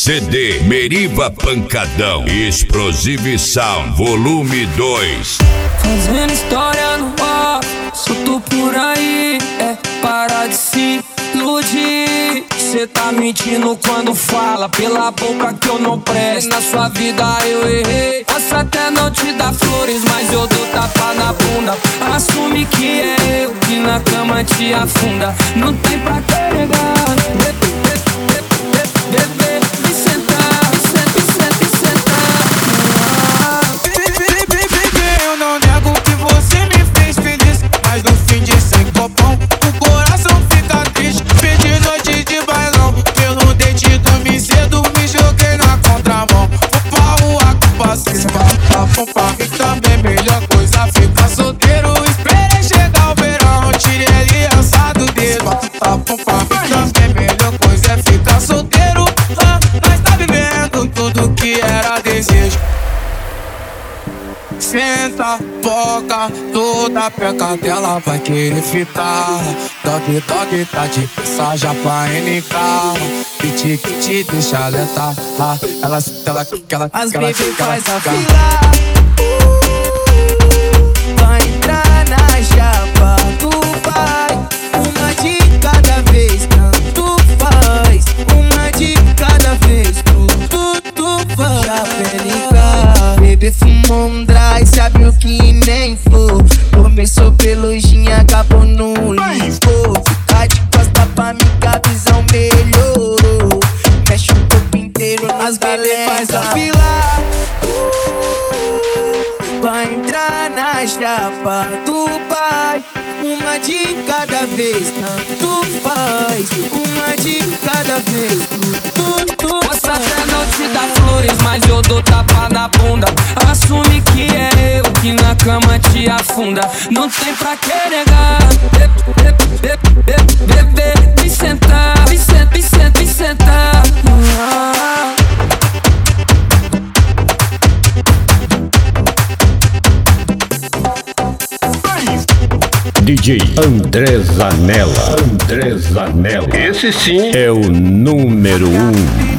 CD Meriva Pancadão, Explosive Sound, volume 2. Fazendo história no ar, solto por aí, para de se iludir. Cê tá mentindo quando fala pela boca que eu não presto. Na sua vida eu errei, posso até não te dar flores, mas eu dou tapa na bunda. Assume que é eu que na cama te afunda. Não tem pra carregar, bebê, me sentar, me sentar. Eu não nego que você me fez feliz, mas no fim de sem copão o coração fica triste. Pedi noite de bailão, pelo dente dormi cedo, me joguei na contramão. Opa, o ato passei, e também melhor coisa ficar solteiro. Esperei chegar o verão, tirei aliança do dedo. E também melhor coisa é ficar solteiro. Nós tá vivendo tudo que era desejo. Senta, boca, toda peca dela vai querer fitar. Dog, tá de mensagem pra NK. Que te deixa alertar. Ela, as baby faz a fila. Vai entrar na chapa do pai. Uma de cada vez, tanto faz. Uma de cada vez, tudo faz. Chapelica, bebê fumou um dry, sabe o que nem for. Começou pelo gin, acabou no licor. Ficar de costa pra mim que a visão melhorou. Mexe o corpo inteiro nas galera. Faz a fila. Vai entrar na chapa do pai. Uma de cada vez, tanto faz. Uma de cada vez, tudo. Posso até não te dar flores, mas eu dou tapa na bunda. Assume que é eu que na cama te afunda. Não tem pra que negar. Bebê, me sentar, me sentar. DJ André Zanella. Esse sim é o número 1.